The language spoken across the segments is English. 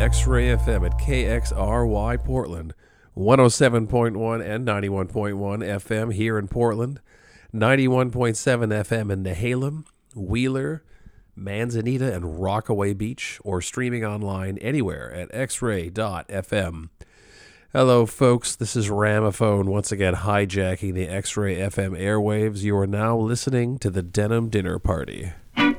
X-Ray FM at KXRY Portland, 107.1 and 91.1 FM here in Portland, 91.7 FM in Nehalem, Wheeler, Manzanita, and Rockaway Beach, or streaming online anywhere at xray.fm. Hello, folks. This is Ramaphone once again hijacking the X-Ray FM airwaves. You are now listening to the Denim Dinner Party.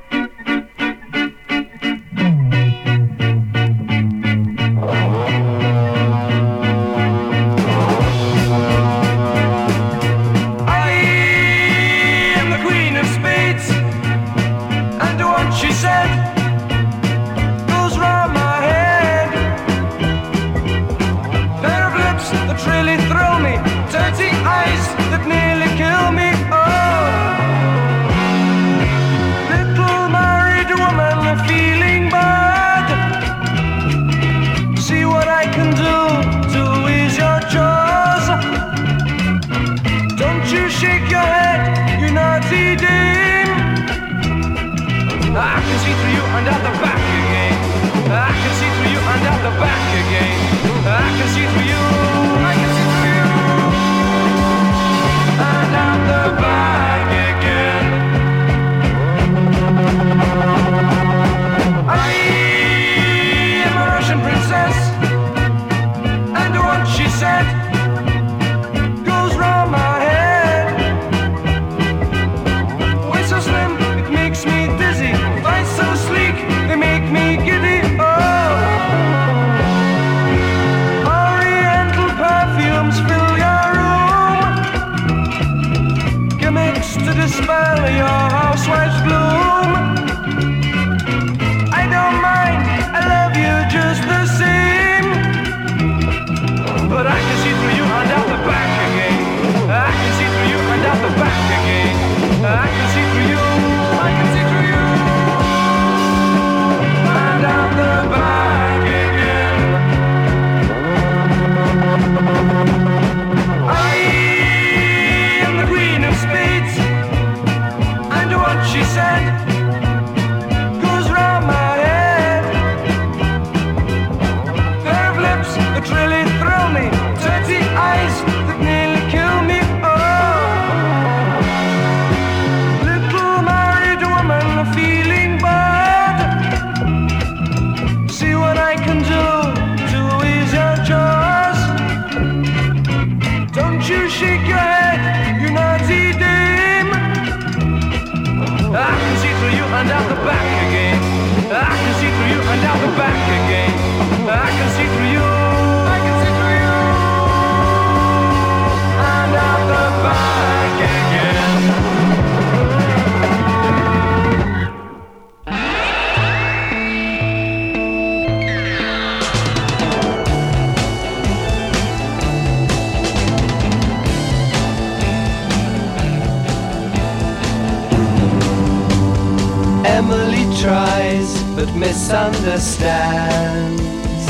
Misunderstands.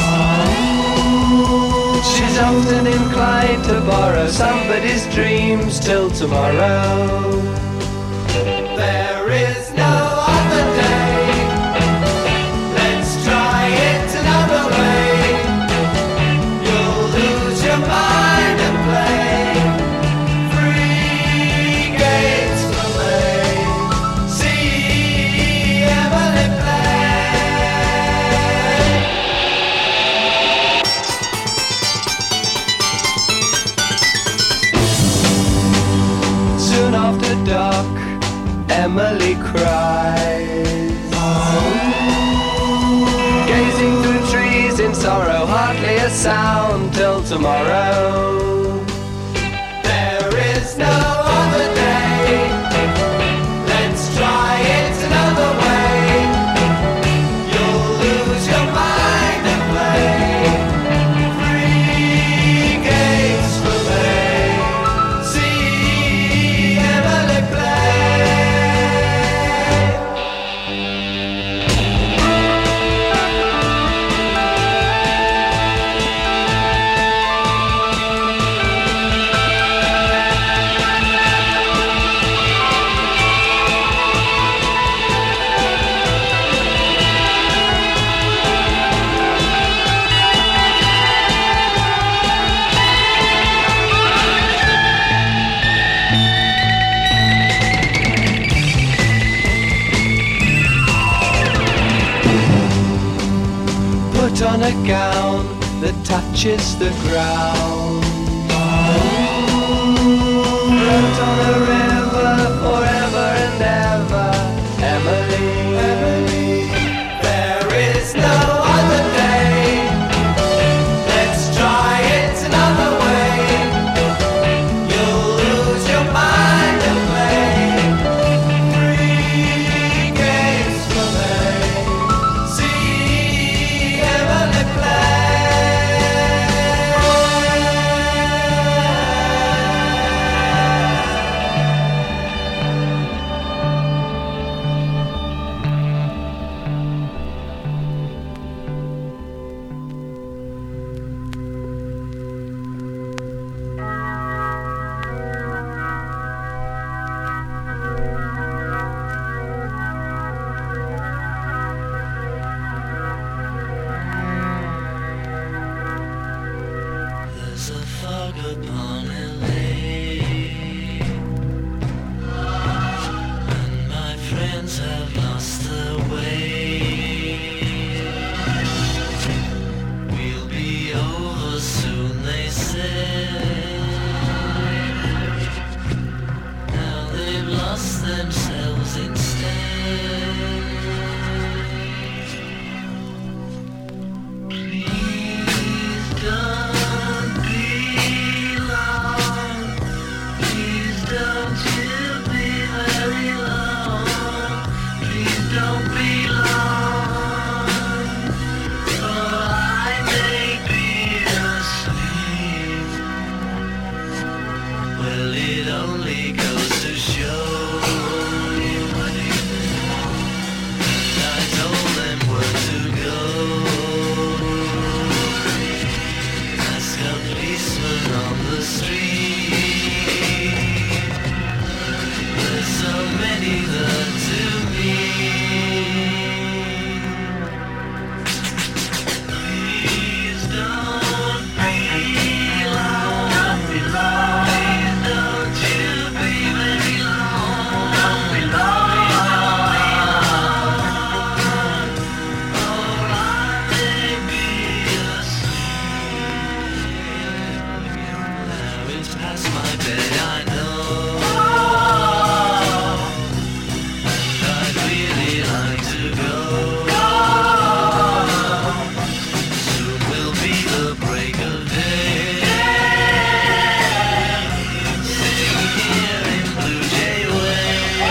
She's often inclined to borrow somebody's dreams till tomorrow. There is no other day. Let's try it another way. You'll lose your mind and play free games for me. See Emily play. After dark, Emily cries, gazing through trees in sorrow, hardly a sound till tomorrow. There is no other day. Let's try it another way. You'll lose your mind and play free games for me. See Emily play. a gown that touches the ground. Float on a river forever and ever, Emily. There is no other day. Let's try it another way. You'll lose your mind and play 3 games for me. See Emily play. There's a fog upon LA, and my friends have lost their way. We'll be over soon, they say. Now they've lost themselves instead. Please don't be long. Please don't you be very long. Please don't be long. For I may be asleep. Well, it only goes to show you. And I told them where to go. Ask a policeman on the street. There's so many that to me. Please don't be long. Don't be long. Please don't you be very long. Don't be long. Or I may be asleep. Now it's past my bed, I know. I'd really like to go. Soon will be the break of day. Sitting here in Blue Jay Way.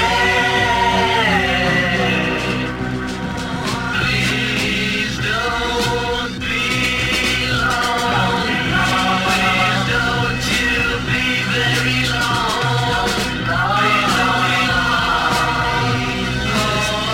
Please don't be long. Please don't you be very long. Please don't be long.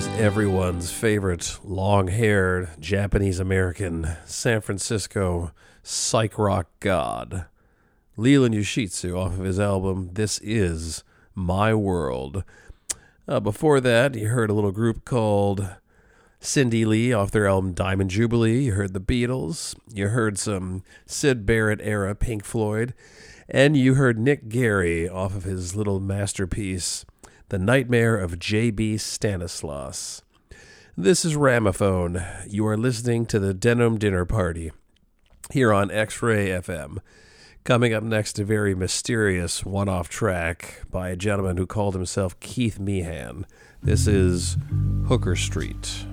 is everyone's favorite long-haired Japanese-American San Francisco psych rock god, Leland Yoshitsu, off of his album This Is My World. Before that, you heard a little group called Cindy Lee off their album Diamond Jubilee. You heard the Beatles. You heard some Syd Barrett era Pink Floyd. And you heard Nick Gary off of his little masterpiece, The Nightmare of J.B. Stanislaus. This is Ramaphone. You are listening to the Denim Dinner Party here on X-Ray FM. Coming up next, a very mysterious one-off track by a gentleman who called himself Keith Meehan. This is Hooker Street.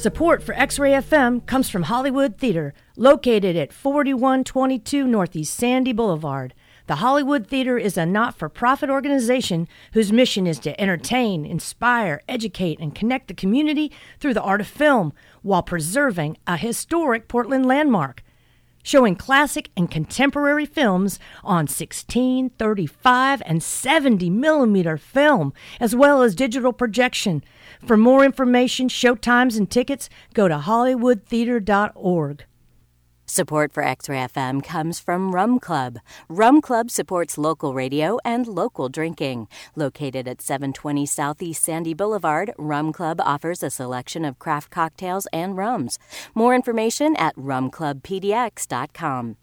Support for X-Ray FM comes from Hollywood Theater, located at 4122 Northeast Sandy Boulevard. The Hollywood Theater is a not-for-profit organization whose mission is to entertain, inspire, educate, and connect the community through the art of film while preserving a historic Portland landmark. Showing classic and contemporary films on 16, 35, and 70 millimeter film, as well as digital projection. For more information, showtimes, and tickets, go to hollywoodtheater.org. Support for X-Ray FM comes from Rum Club. Rum Club supports local radio and local drinking. Located at 720 Southeast Sandy Boulevard, Rum Club offers a selection of craft cocktails and rums. More information at rumclubpdx.com.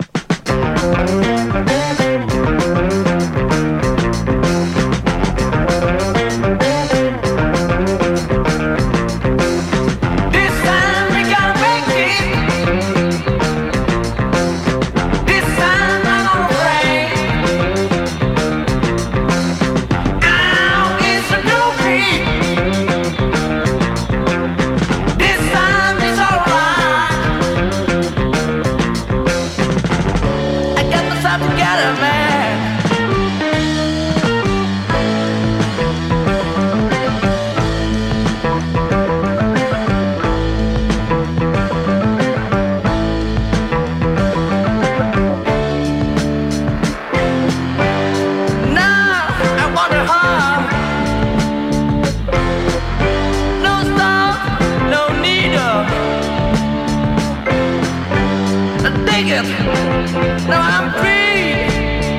No, I'm free.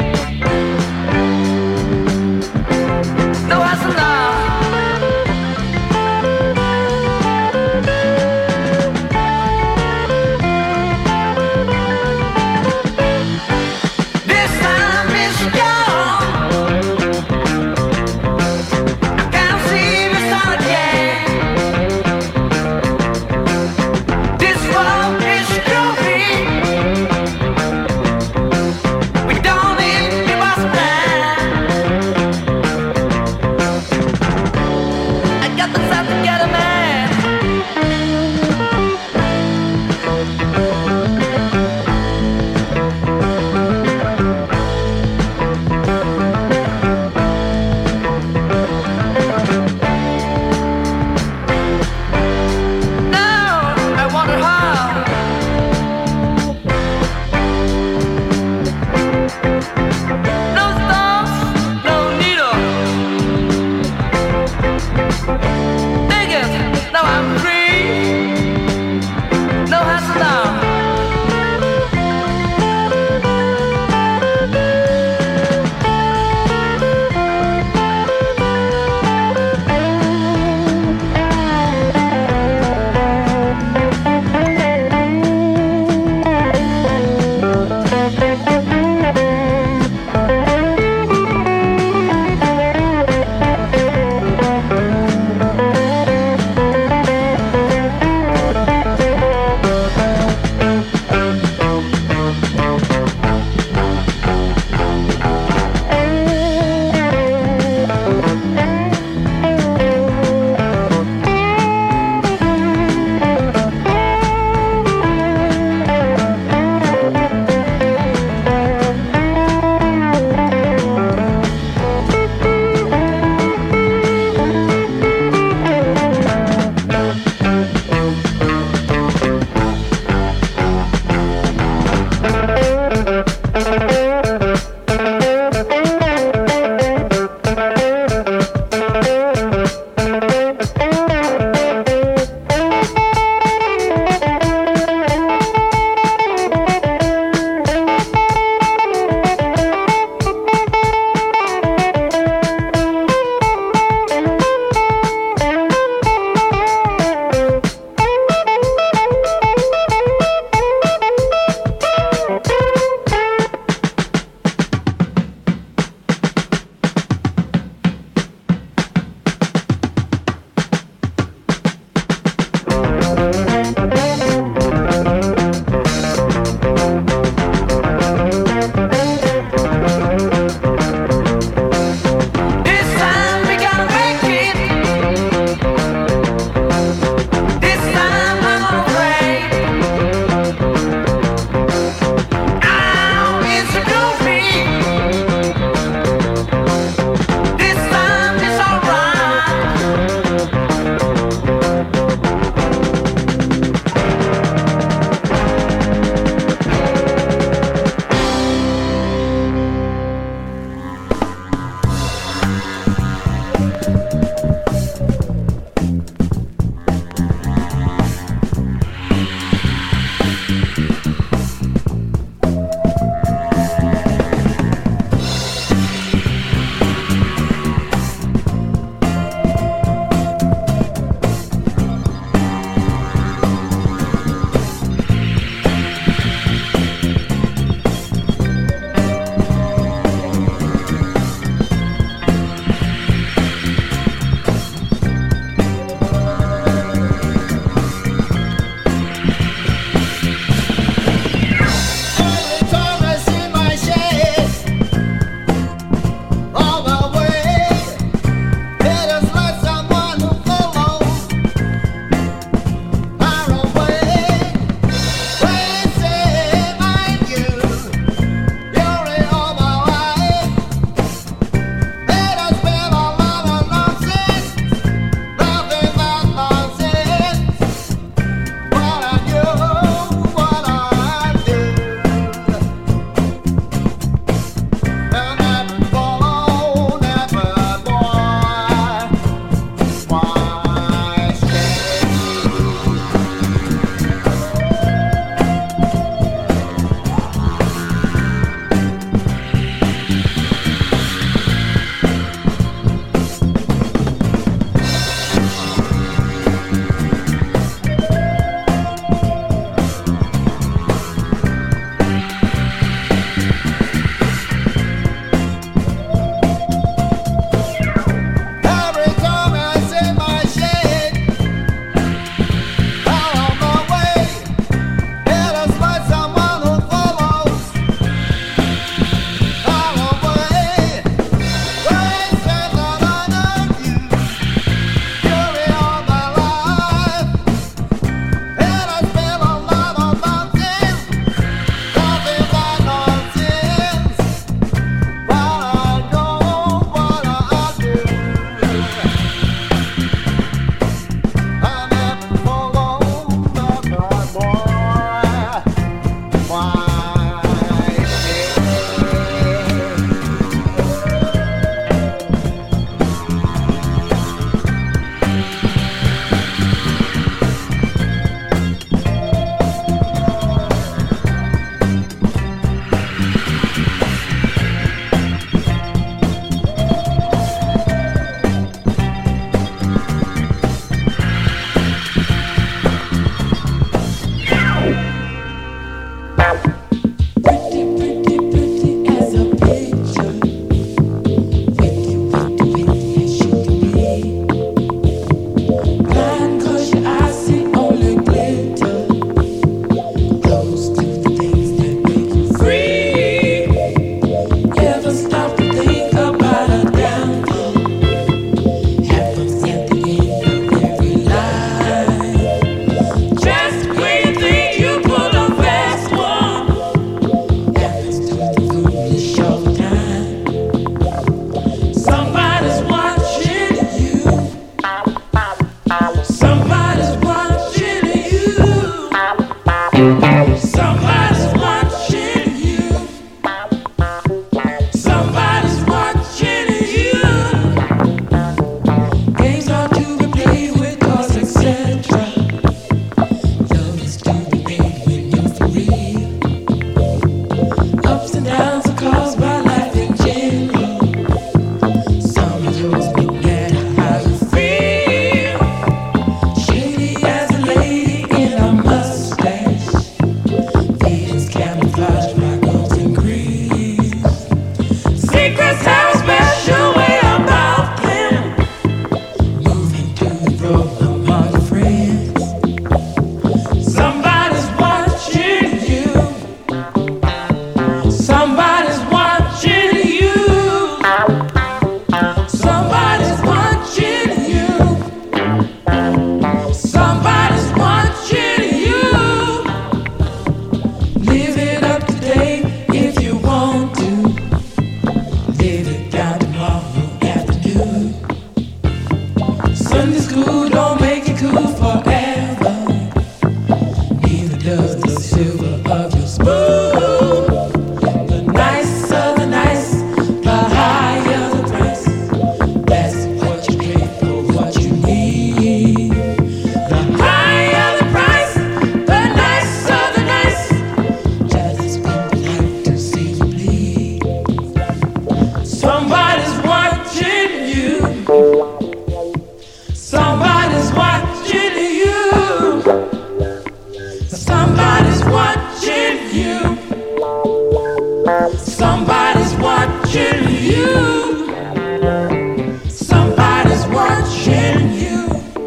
Somebody's watching you. Somebody's watching you.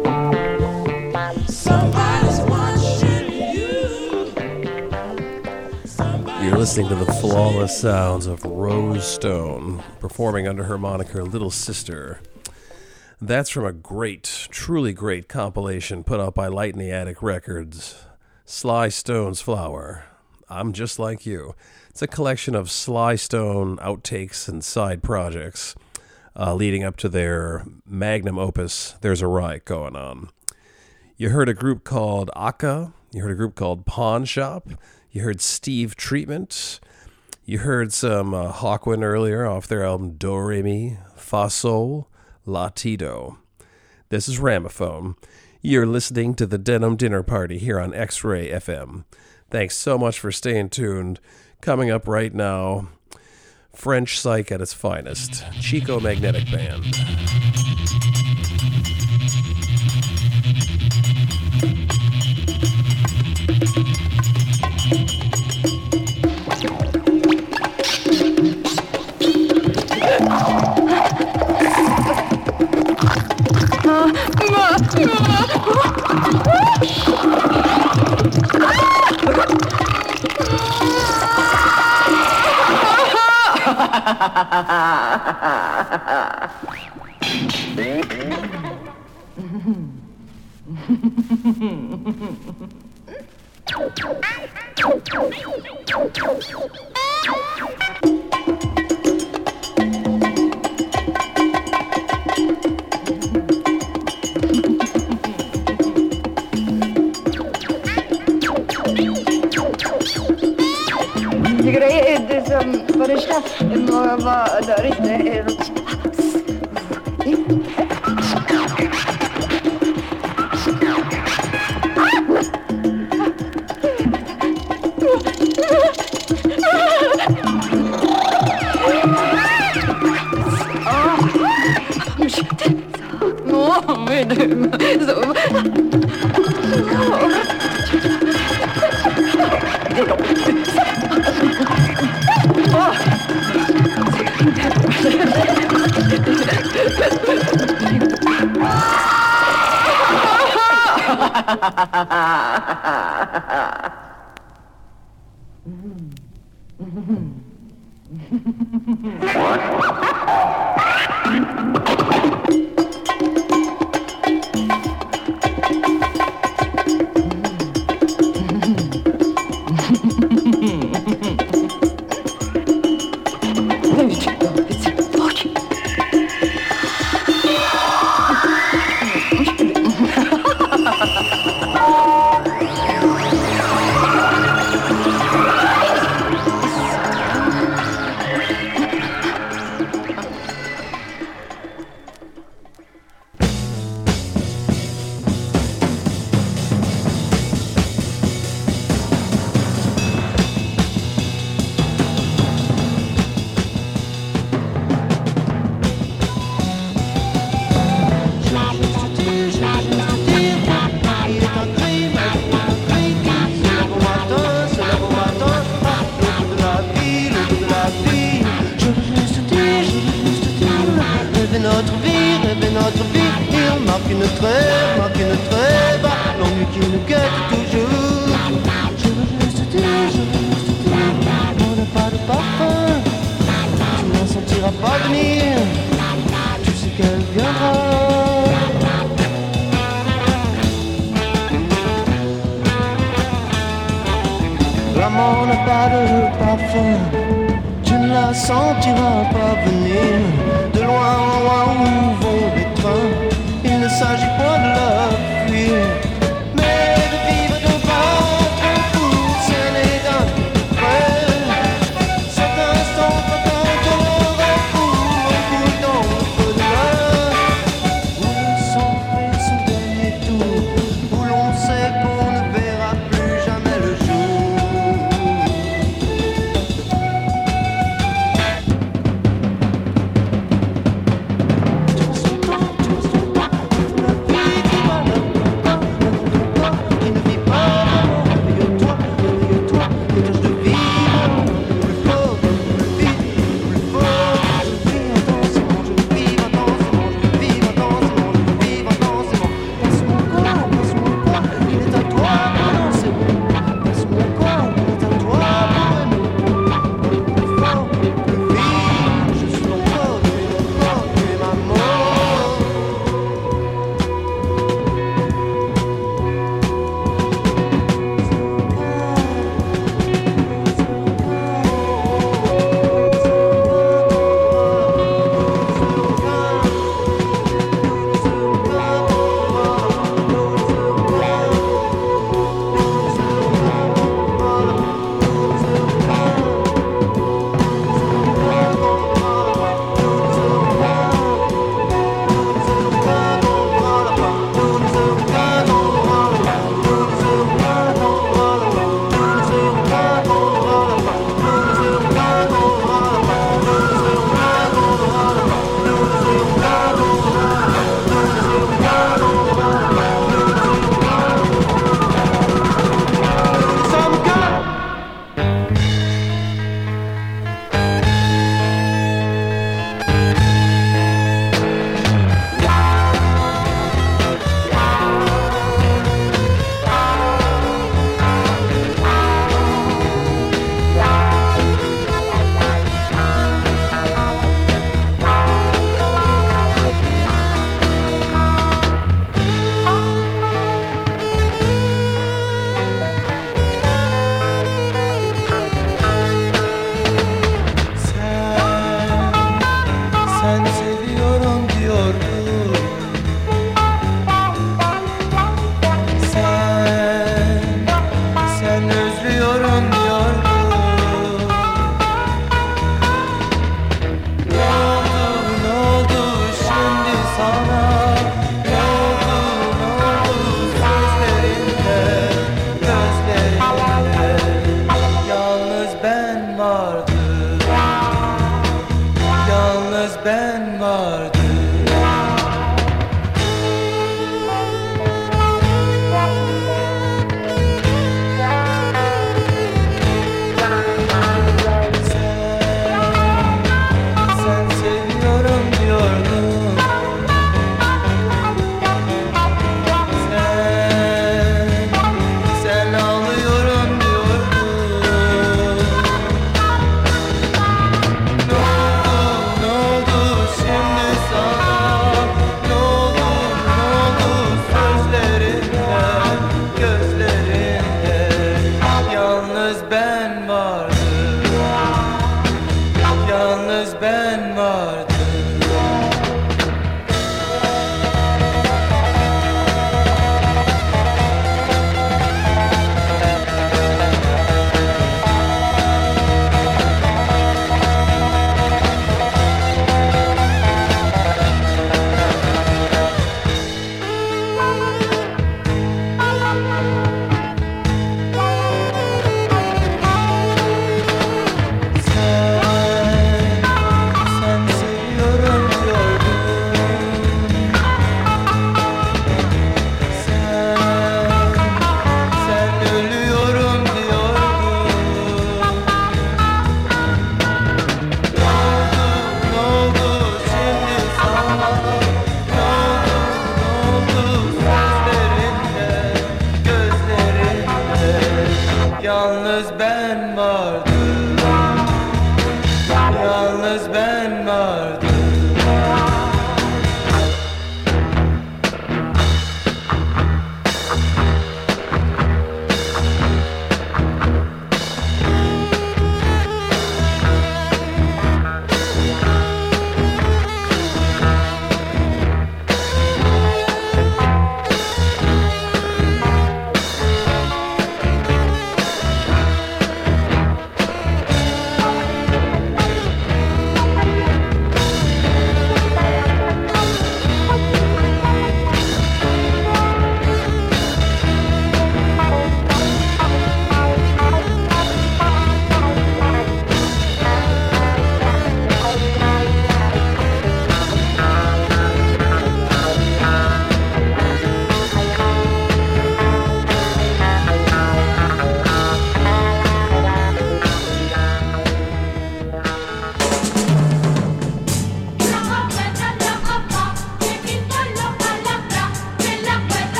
Somebody's watching you. You're listening to the flawless sounds of Rose Stone, performing under her moniker Little Sister. That's from a great, truly great compilation put out by Light in the Attic Records, Sly Stone's Flower. I'm Just Like You. It's a collection of Sly Stone outtakes and side projects leading up to their magnum opus, There's a Riot Going On. You heard a group called Aka. You heard a group called Pawn Shop. You heard Steve Treatment. You heard some Hawkwind earlier off their album Do Re Mi Fa Sol La Ti Do. This is Ramophone. You're listening to the Denim Dinner Party here on X-Ray FM. Thanks so much for staying tuned. Coming up right now, French Psych at its finest, Chico Magnetic Band. Yalnız ben vardım. Sen seviyorum diyordun. Sen ölüyorum diyordun. Ne oldu şimdi sana? Ne oldu sözlerinde, gözlerinde? Yalnız ben vardım. Yalnız ben vardım.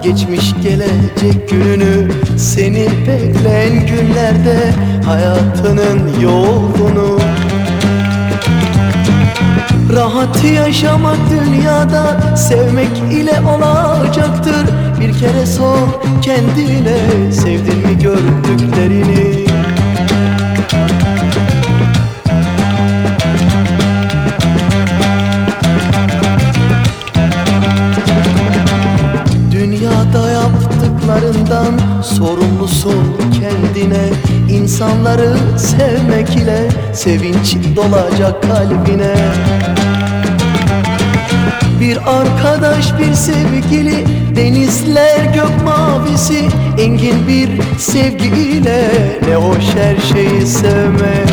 geçmiş gelecek gününü, seni bekleyen günlerde hayatının yolunu. Rahat yaşamak dünyada sevmek ile olacaktır. Bir kere sor kendine, sevdin mi gördüklerini? Dünyada yaptıklarından sorumlusun kendine. İnsanları sevmek ile sevinç dolacak kalbine. Bir arkadaş, bir sevgili, denizler gök mavisi, engin bir sevgiyle ne hoş her şeyi sevmek.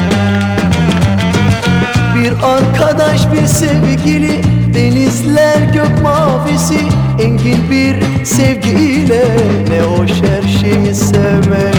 Bir arkadaş, bir sevgili, denizler gök mavisi, engin bir sevgiyle ne hoş her şeyi sevmek.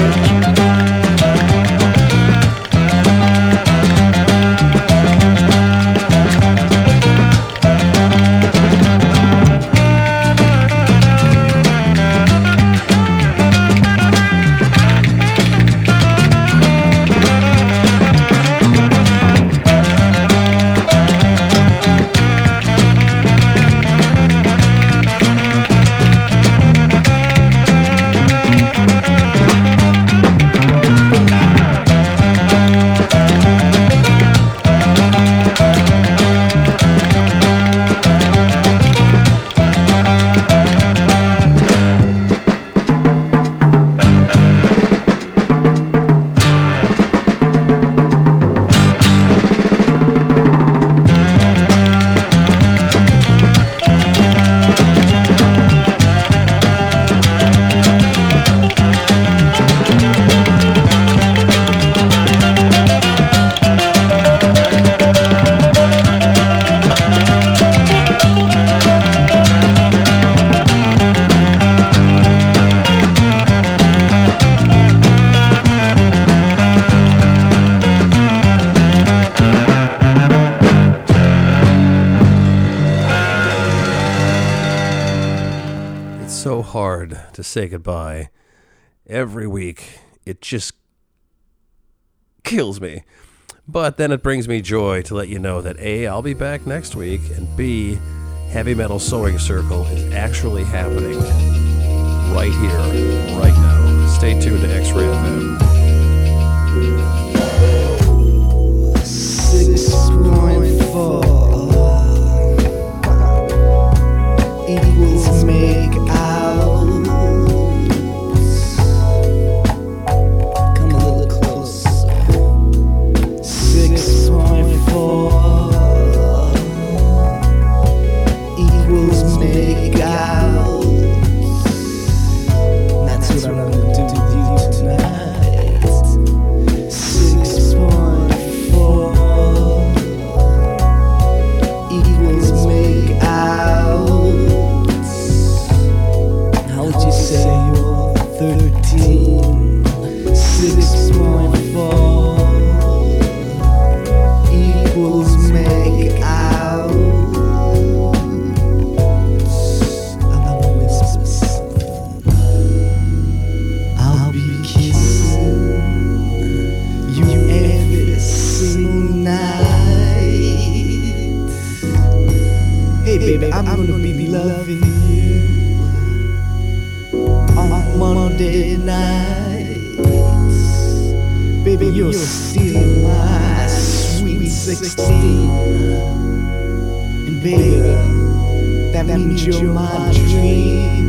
Hard to say goodbye every week. It just kills me. But then it brings me joy to let you know that A, I'll be back next week, and B, Heavy Metal Sewing Circle is actually happening right here, right now. Stay tuned to X-Ray FM. 6.4 equals make out. Come a little closer. 6.4 equals make out. That's what I'm gonna do to you tonight. 6.4 equals make out. How would you say you're 13? 6.4 equals make out. I'm gonna whisper something. I'll be kissing you every single night. Hey baby, I'm gonna be loving you on Monday nights. Baby, you're still my sweet 16. And baby, that means you're my dream.